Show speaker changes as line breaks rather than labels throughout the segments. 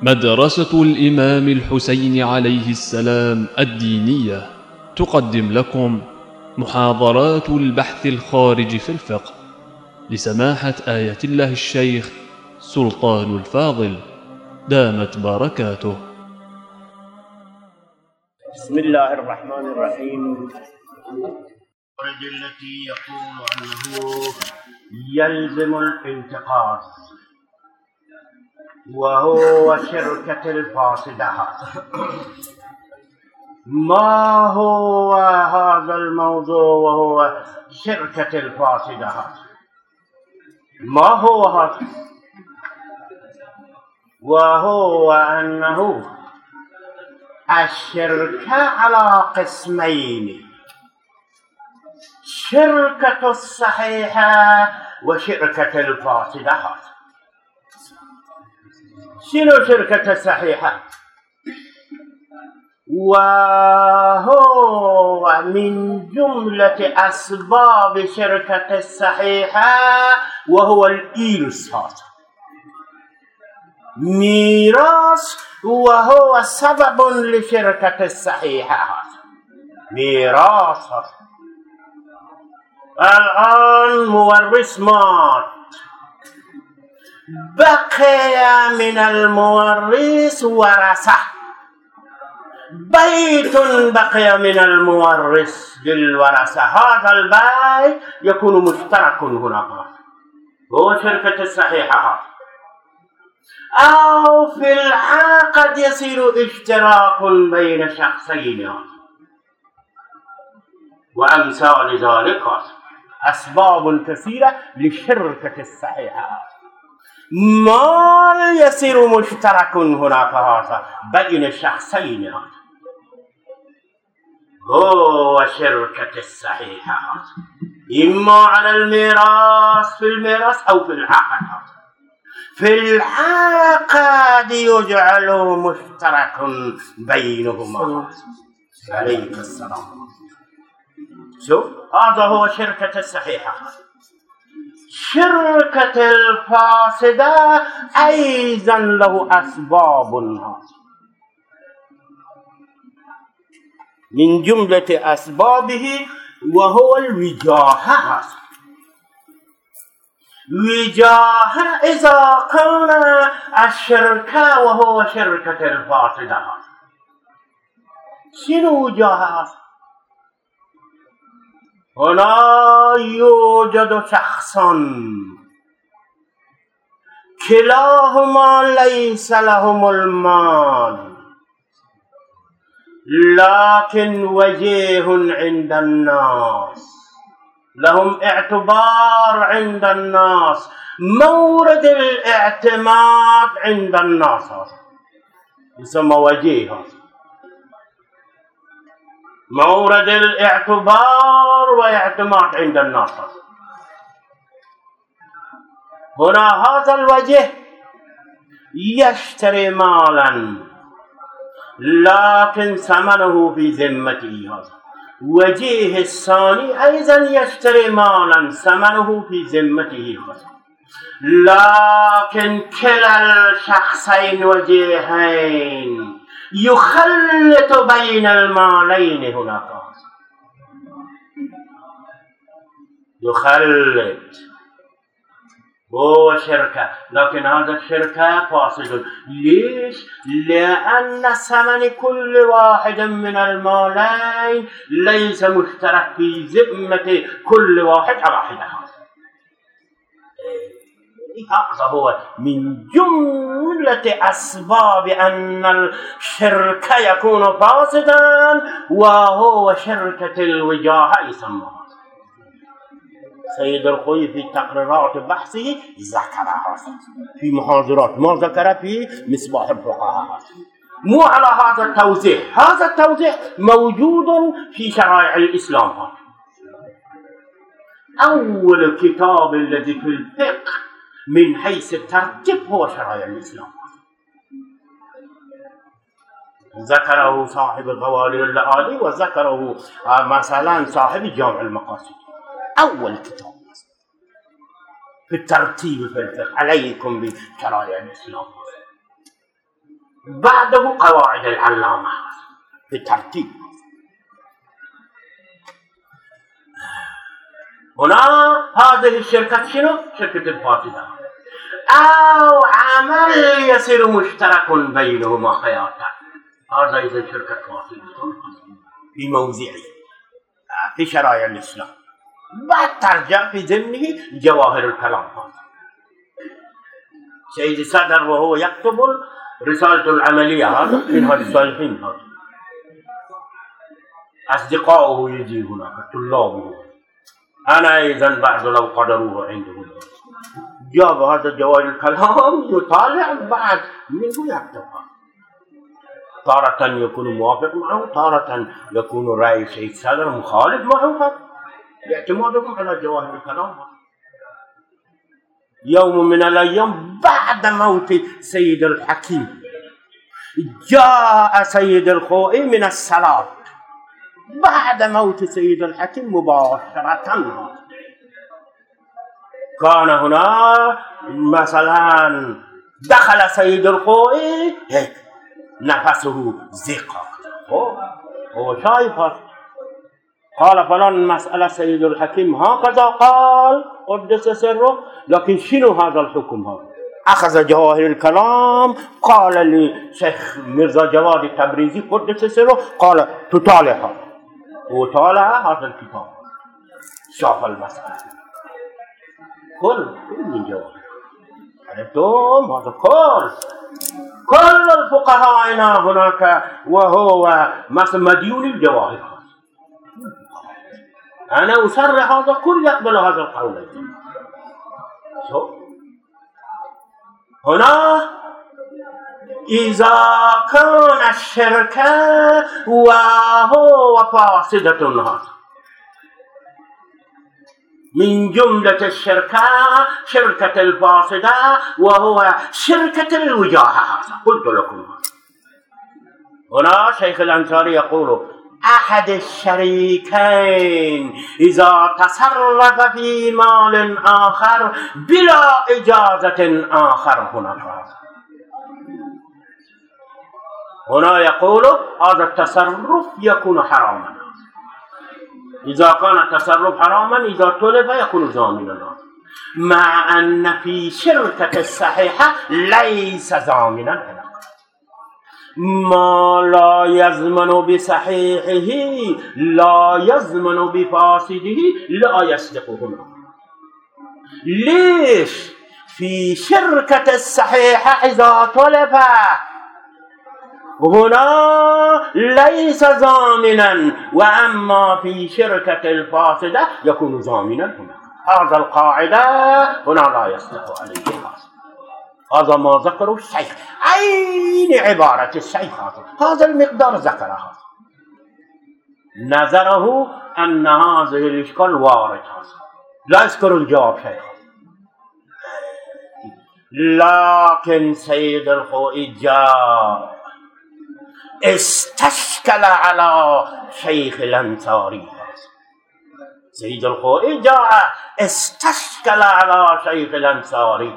مدرسة الإمام الحسين عليه السلام الدينية تقدم لكم محاضرات البحث الخارج في الفقه لسماحة آية الله الشيخ سلطان الفاضل دامت بركاته.
بسم الله الرحمن الرحيم.
التي يقول أنه يلزم الانتقاص وهو شركة الفاسدة. ما هو هذا الموضوع وهو شركة الفاسدة؟ ما هو هذا؟ وهو أنه الشركة على قسمين: شركة الصحيحة وشركة الفاسدة. شنو شركة الصحيحة؟ وهو من جملة أسباب شركة الصحيحة وهو الإرث، ميراث، وهو سبب لشركة الصحيحة، ميراث. الآن مورث مات، بقي من المورث ورثة، بيت بقي من المورث للورثة، هذا البيت يكون مشترك هناك، هو شركة الصحيحة. أو في العقد يصير اشتراك بين شخصين وأمثال ذلك، أسباب كثيرة لشركة الصحيحة. مال يصير مشترك هناك هذا بين شخصين، هو شركة الصحيحة، إما على الميراث، في الميراث، أو في العقد. في العقد يجعل مشترك بينهما. عليك السلام. شوف، هذا هو شركة الصحيحة. شركة الفاسدة أيضا له أسباب، من جملة أسبابه وهو الوجاهة. وجاهة إذا كان الشركة وهو شركة الفاسدة. شنو وجاهة؟ هنا يوجد شخصان كلاهما ليس لهم المال، لكن وجيه عند الناس، لهم اعتبار عند الناس، مورد الاعتماد عند الناس، يسمى وجيه، مورد الاعتبار واعتماد عند الناس. هنا هذا الوجه يشتري مالا، لكن ثمنه في ذمته. وجيه الثاني أيضا يشتري مالا، ثمنه في ذمته، لكن كلا الشخصين وجيهين يخلط بين المالين هناك، يخلط، هو شركة، لكن هذا الشركة فاسد. ليش؟ لأن ثمن كل واحد من المالين ليس مشترك في ذمة كل واحد على حدة. هذا هو من جملة أسباب أن الشركة يكون فاسدا، وهو شركة الوجاهة يسمى. سيد الخوي في تقريرات بحثه ذكرها في محاضرات، ما ذكر في مصباح الفقهاء، مو على هذا التوزيع. هذا التوزيع موجود في شرائع الإسلام. أول كتاب الذي في الفقه من حيث الترتيب هو شرائع الإسلام، ذكره صاحب الغوالي اللآلي، وذكره مثلا صاحب جامع المقاصد. أول كتاب في الترتيب في الفقه، عليكم بشرائع الإسلام. بعده قواعد العلامة بالترتيب. هنا هذه الشركة شنو؟ شركة الفاسدة أو عمل يصير مشترك بينهما حياتا، هذا إذا شركة فاسدة في موضعه في شرائع الإسلام. بعد ترجع في ضمنه جواهر الكلام. سيد صدر وهو يكتب رسالة العملية هذا منها الصالحين، هذا أصدقائه يجي هناك طلابه، أنا أيضا بعد لو قدروه عنده جاب هذا جواهر الكلام يطالع بعد منه يكتبها. تارة يكون موافق معه، تارة يكون رأي سيد صدر مخالف معه، باعتمادهم على جواهر الكلام. يوم من الأيام بعد موت سيد الحكيم جاء سيد الخوئي من الصلاة، بعد موت سيد الحكيم مباشرة كان هنا مثلا دخل سيد الخوئي هيك نفسه زيقا، هو شايف قال فلان مسألة سيد الحكيم هكذا قال قدس سره، لكن شنو هذا الحكم هذا؟ أخذ جواهر الكلام قال لي شيخ مرزا جواد التبريزي قدس سره، قال تطالع هذا، وطالع هذا الكتاب شاف المسألة كل من جواهر. عرفتم؟ هذا كل الفقهاء هناك وهو مثل مديون الجواهر. أنا أصرح هذا كل يقبل هذا القول. هنا إذا كان الشركة وهو فاسدة هذا من جملة الشركة شركة الفاسدة وهو شركة الوجاهة، قلت لكم هنا شيخ الأنصاري يقول أحد الشريكين إذا تصرف في مال آخر بلا إجازة آخر هنا يقول هذا التصرف يكون حراما. إذا كان التصرف حراما إذا طلب يكون ضامنا، مع أن في شركة الصحيحة ليس ضامنا. ما لا يضمن بصحيحه لا يضمن بفاسده لا يصدق هنا. ليش؟ في شركة الصحيحة إذا طلب هنا ليس ضامنا، وأما في شركة الفاسدة يكون ضامنا هنا. هذا القاعدة هنا لا يصدق عليه. هذا ما ذكره الشيخ، عين عبارة الشيخ، هذا المقدار ذكره. نظره أن هذه الإشكال وارد، لا يذكر الجواب شيخ. لكن سيد الخوئي جاء استشكل على شيخ الأنصاري. سيد الخوئي جاء استشكل على شيخ الأنصاري،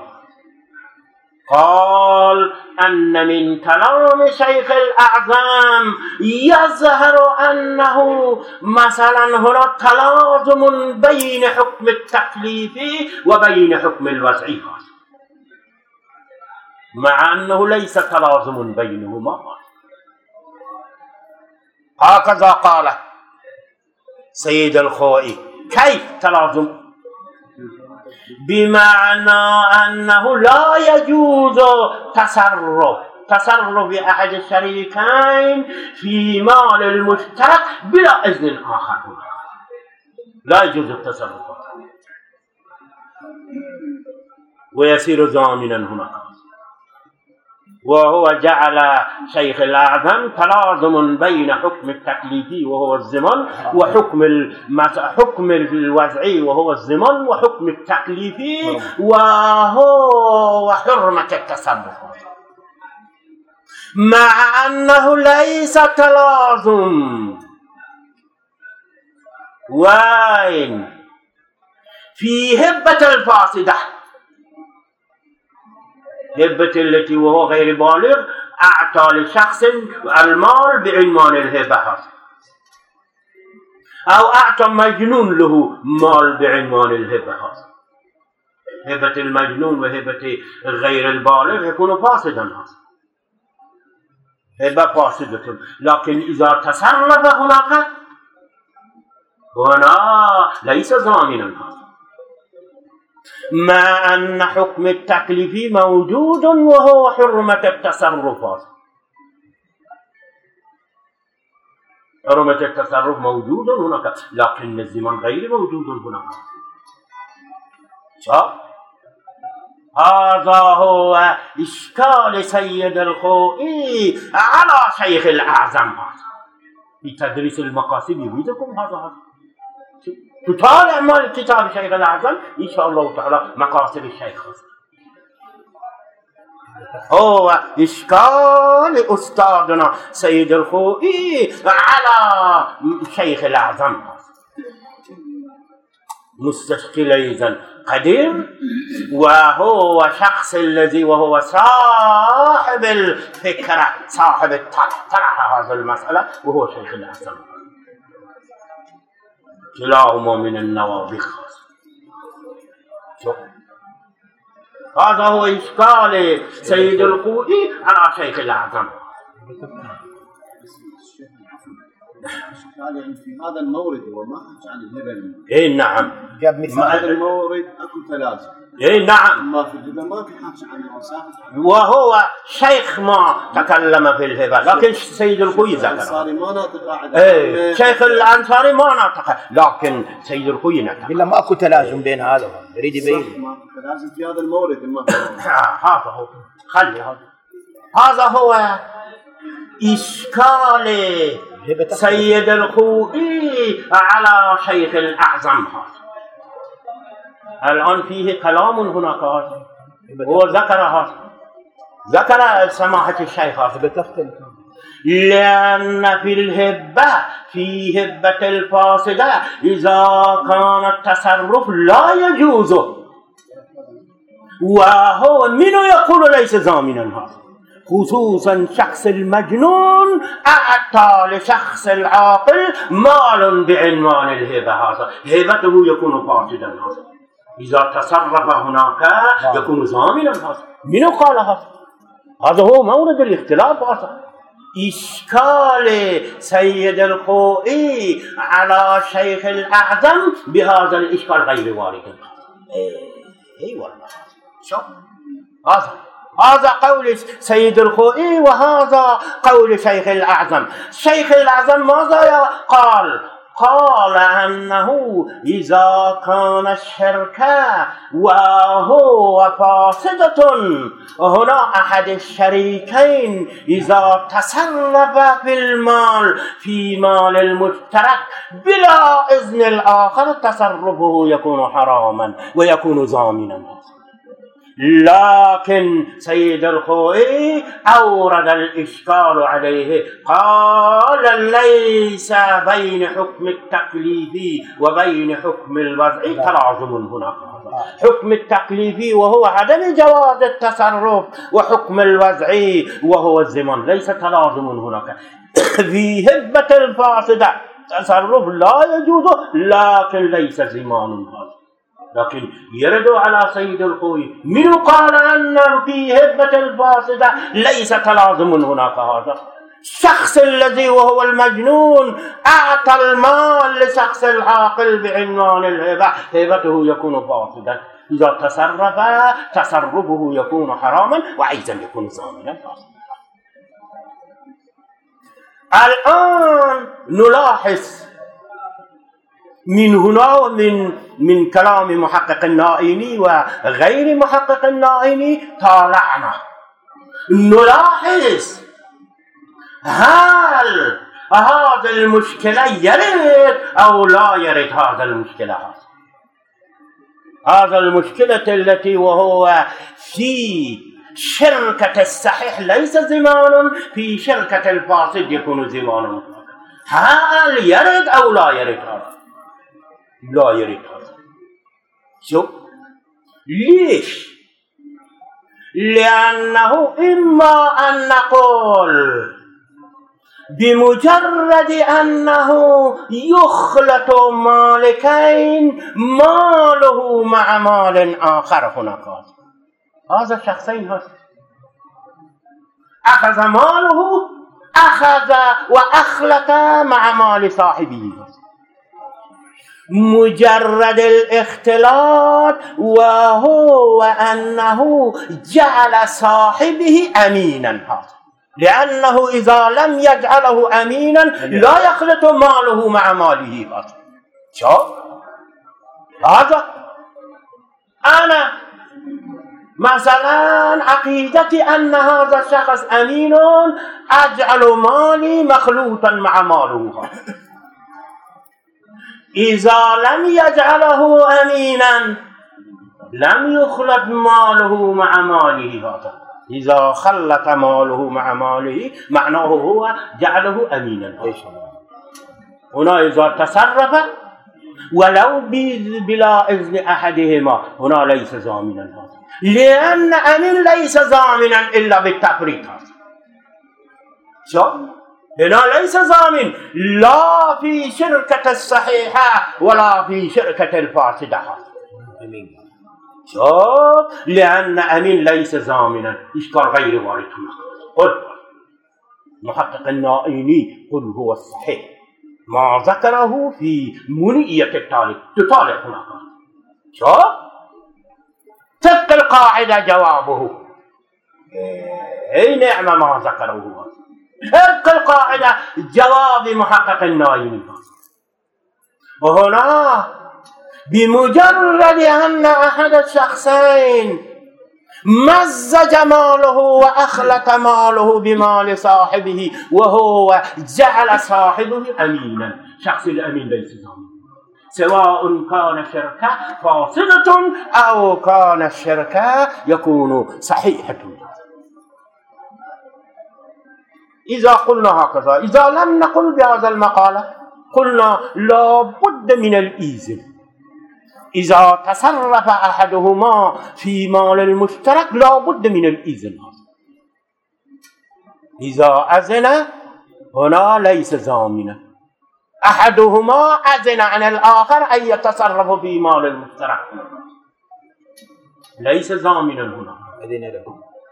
قال أن من كلام شيخ الأعظم يظهر أنه مثلا هنا تلازم بين حكم التكليفي وبين حكم الوضعي، مع أنه ليس تلازم بينهما. هكذا قال سيد الخوئي. كيف تلازم؟ بمعنى أنه لا يجوز تصرف أحد الشريكين في مال المشترك بلا إذن آخر، لا يجوز التصرف ويصير ضامنا هناك. وهو جعل شيخ الأعظم تلازم بين حكم التكليفي وهو الضمان وحكم الوضعي وهو الضمان وحكم التكليفي وهو حرمة التصرف، مع أنه ليس تلازم. وين؟ في هبة الفاسدة، هبة التي وهو غير بالغ أعطى لشخص المال بعنوان الهبة أو أعطى مجنون له مال بعنوان الهبة. هبة المجنون وهبة غير البالغ يكون فاسدا، هبة فاسدة. لكن إذا تصرف هناك هنا ليس ضامنا هذا، مع أن حكم التكليف موجود وهو حرمة التصرفات. حرمة التصرف موجود هناك لكن الزمن غير موجود هناك. هذا هو إشكال سيد الخوئي على شيخ الأعظم. في تدريس المقاصد يريدكم هذا تطالع مال كتاب شيخ الأعظم إن شاء الله تعالى مقاصد الشيخ. هو إشكال أستاذنا سيد الخوئي على شيخ الأعظم مستشكل إذن قديم، وهو شخص الذي وهو صاحب الفكرة صاحب الطرح هذا المسألة وهو شيخ الأعظم. كلاهما من النوابغ. هذا هو إشكال سيد الخوئي على شيخ الأعظم.
يعني في هذا المورد هو ما حكى عن الهبة.
اي نعم.
جاب مثال هذا المورد اكو تلازم.
اي نعم.
ما في الهبة ما في حكى عن الوسائل.
وهو شيخ ما تكلم في الهبة لكن سيد الخوئي ذكر.
الأنصاري ما ناطق.
ايه شيخ الأنصاري ما ناطق لكن سيد الخوئي ناطق.
إلا ما اكو تلازم بين هذا يريد يبين.
ما في تلازم في هذا المورد
هذا هو. خلي هذا هو إشكال سيد الخوئي على شيخ الأعظم. الآن فيه كلام هناك هو ذكر سماحة الشيخ لأن في الهبة في هبة الفاسدة إذا كان التصرف لا يجوز وهو منو يقول ليس ضامنا هذا، خصوصا شخص المجنون أعطى لشخص العاقل مال بعنوان الهبة. هذا هبته يكون فاسدا. هذا إذا تصرف هناك يكون ضامنا. هذا منو قال هذا هو مورد الاختلاف. هذا إشكال سيد الخوئي على شيخ الأعظم بهذا الإشكال غير وارد. اي والله شوف هذا قول سيد الخوئي وهذا قول شيخ الأعظم. شيخ الأعظم ماذا قال أنه إذا كان الشرك وهو فاسدة هنا أحد الشريكين إذا تصرف في مال المشترك بلا إذن الآخر تصرفه يكون حراما ويكون ضامنا. لكن سيد الخوئي أورد الإشكال عليه قال ليس بين حكم التكليف وبين حكم الوضع تلازم هناك. حكم التكليف وهو عدم جواز التصرف وحكم الوضع وهو الزمن ليس تلازم هناك. في هبة الفاسدة تصرف لا يجوز لكن ليس زمان هذا. لكن يرد على سيد الخوئي من قال أن في هبة الفاسدة ليس تلازم هناك. هذا الشخص الذي وهو المجنون أعطى المال لشخص العاقل بعنوان الهبة هبته يكون فاسدا. إذا تصرف تصرفه يكون حراما وأيضا يكون ضامنا. الآن نلاحظ من هنا من كلام محقق النائيني وغير محقق النائيني طالعنا نلاحظ هل هذا المشكلة يرد أو لا يرد. هذا المشكلة هذا المشكلة التي وهو في شركة الصحيح ليس زمان في شركة الفاسد يكون زمان. هل يرد أو لا يرد؟ هذا لا يريد هذا. شوف ليش؟ لأنه إما أن نقول بمجرد أنه يخلط مالكين ماله مع مال آخر هناك هذا شخصين هست أخذ ماله أخذ وأخلط مع مال صاحبه مجرد الاختلاط وهو أنه جعل صاحبه أمينا هذا لأنه إذا لم يجعله أمينا لا يخلط ماله مع ماله هذا شوف هذا أنا مثلا عقيدتي أن هذا الشخص أمين أجعل مالي مخلوطا مع ماله هذا إذا لم يجعله أمينا لم يخلط ماله مع ماله هذا إذا خلط ماله مع ماله معناه هو جعله أمينا هنا إذا تصرف ولو بلا إذن أحدهما هنا ليس ضامنا هذا لأن أمين ليس ضامنا إلا بالتفريط شو؟ هنا ليس ضامن لا في شركة الصحيحة ولا في شركة الفاسدة شوف لأن أمين ليس ضامنا إشكال غير وارد هنا قل محقق النائيني قل هو الصحيح ما ذكره في منية الطالب تطالب هناك شوف طبق القاعدة جوابه أي نعم ما ذكره هو طبق القاعدة جواب محقق النائيني وهنا بمجرد أن أحد الشخصين مزج ماله وأخلط ماله بمال صاحبه وهو جعل صاحبه أمينا شخص الأمين ليس ضامن سواء كان شركة فاسدة أو كان الشركة يكون صحيحة إذا قلنا هكذا إذا لم نقل بهذا المقالة قلنا لا بد من الإذن إذا تصرف أحدهما في مال المشترك لا بد من الإذن إذا أذن هنا ليس ضامنا أحدهما أذن عن الآخر أن يتصرف في مال المشترك ليس ضامنا هنا
أذن له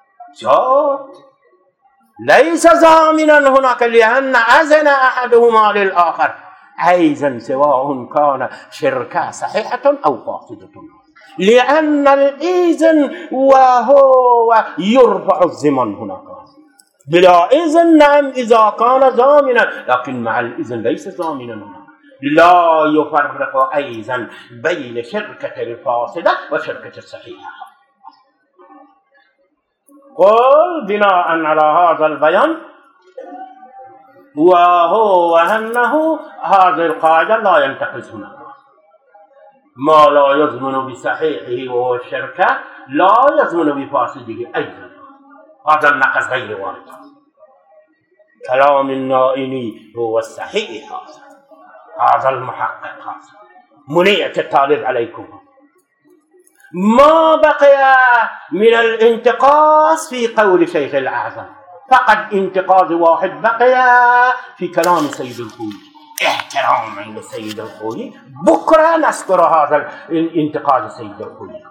ليس ضامنا هناك لأن أذن أحدهما للآخر أيضا سواء كان شركة صحيحة أو فاسدة لأن الإذن وهو يرفع الضمان هناك بلا إذن نعم إذا كان ضامنا لكن مع الإذن ليس ضامنا هنا لا يفرق أيضا بين شركة الفاسدة وشركة الصحيحة قل بناء على هذا البيان وهو أنه هذه القاعدة لا ينتقص هنا ما لا يضمن بصحيحه وهو الشركة لا يضمن بفاسده أيضا هذا النقص غير وارد كلام النائيني هو الصحيح هذا المحقق منية الطالب عليكم ما بقي من الانتقاص في قول شيخ الأعظم فقط انتقاص واحد بقي في كلام سيد الخوئي احتراما لسيد الخوئي بكرة نذكر هذا الانتقاص سيد الخوئي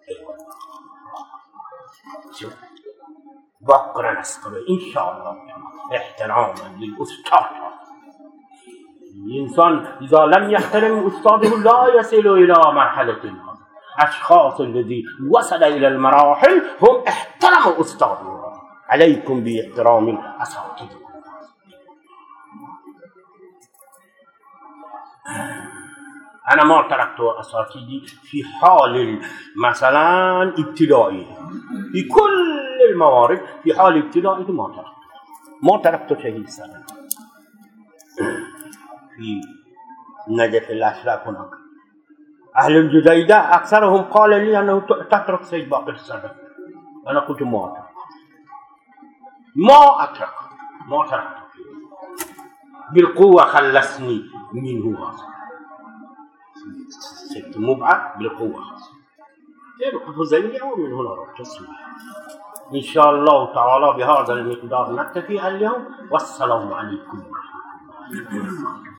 بكرة نذكر إن شاء الله احتراما للأستاذ الإنسان إذا لم يحترم أستاذه لا يصل إلى مرحلة أشخاص الذي وصل إلى المراحل هم احترموا أستاذه عليكم باحترام الأساتذة أنا ما تركت أساتذتي في حال مثلا ابتدائي في كل الموارد في حال ابتدائي ما تركت شيء سنة في نجف الأشراف هناك أهل الجديدة أكثرهم قال لي أنه تترك سيد باقر السنة أنا قلت ما أترك بالقوة خلصني منه هذا ست مبعث بالقوة كيف قلت زيني أو من هنا رحت إن شاء الله تعالى بهذا المقدار نكتفي اليوم، والسلام عليكم.